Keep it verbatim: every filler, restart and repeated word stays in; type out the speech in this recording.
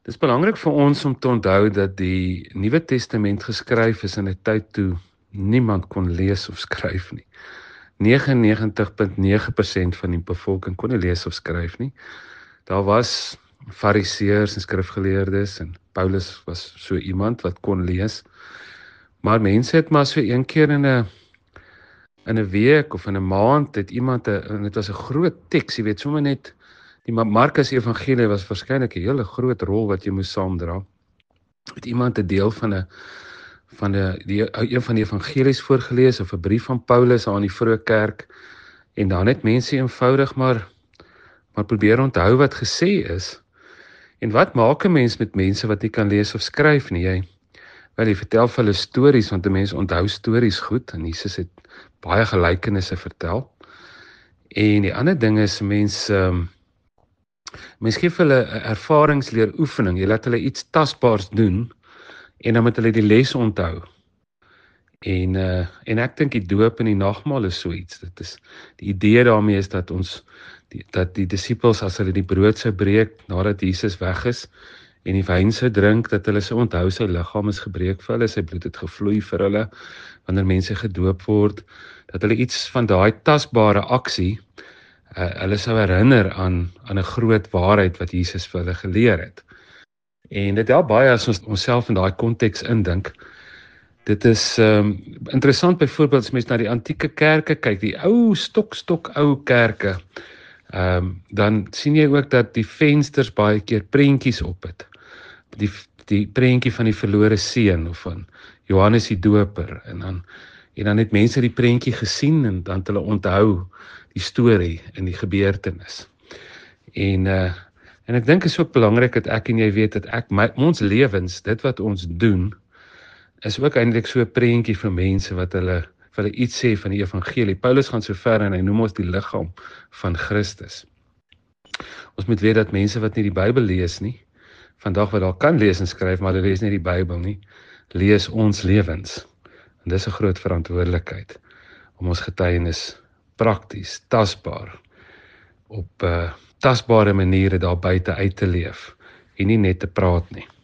Dis belangrik vir ons om te onthou dat die Nuwe Testament geskryf is in 'n tyd toe niemand kon lees of skryf nie. negenennegentig komma nege persent van die bevolking kon nie lees of skryf nie. Daar was fariseërs en skrifgeleerdes en Paulus was so iemand wat kon lees. Maar mense het maar so een keer in 'n in 'n week of in 'n maand het iemand 'n en dit was 'n groot teks, jy weet, sommer net die Markus Evangelie was waarskynlik 'n hele groot rol wat jy moes saamdra. Het iemand 'n deel van 'n van 'n die een van die evangelies voorgeles of 'n brief van Paulus aan die vroeë kerk en dan het mense eenvoudig maar maar probeer onthou wat gesê is. En wat maak 'n mens met mense wat nie kan lees of skryf nie? Jy wel jy vertel vir hulle stories want 'n mens onthou stories goed en Jesus het baie gelykenisse vertel. En die ander ding is mense um, mens gee vir hulle 'n ervaringsleer oefening. Jy laat hulle iets tasbaars doen en dan moet hulle die les onthou. En uh, en ek dink die doop en die nagmaal is so iets. Dit is die idee daarmee is dat ons die, dat die disippels as hulle die brood sou breek nadat Jesus weg is en die wyn sou drink, dat hulle sou onthou sy liggaam is gebreek vir hulle, sy bloed het gevloei vir hulle wanneer mense gedoop word, dat hulle iets van daai tasbare aksie uh, hulle sou herinner aan aan 'n groot waarheid wat Jesus vir hulle geleer het. En dit help baie as ons onsself in daai konteks indink. Dit is um, interessant byvoorbeeld as mens na die antieke kerke kyk, die ou stok stok ou kerke, um, dan sien jy ook dat die vensters baie keer prentjies op het. Die die prentjie van die verlore seun of van Johannes die Doper en dan en dan het mense die prentjie gesien en dan het hulle onthou die storie en die gebeurtenis. En uh, en ek dink is ook belangrik dat ek en jy weet dat ek my, ons lewens, dit wat ons doen, is ook eintlik so 'n prentjie vir mense wat hulle vir hulle iets sê van die evangelie. Paulus gaan so ver en hy noem ons die liggaam van Christus. Ons moet weet dat mense wat nie die Bybel lees nie, vandag wat daar kan lees en skryf, maar hulle lees nie die Bybel nie, lees ons lewens. En dis 'n groot verantwoordelikheid om ons getuienis prakties, tasbaar, op uh, tasbare maniere daar buite uit te leef en nie net te praat nie.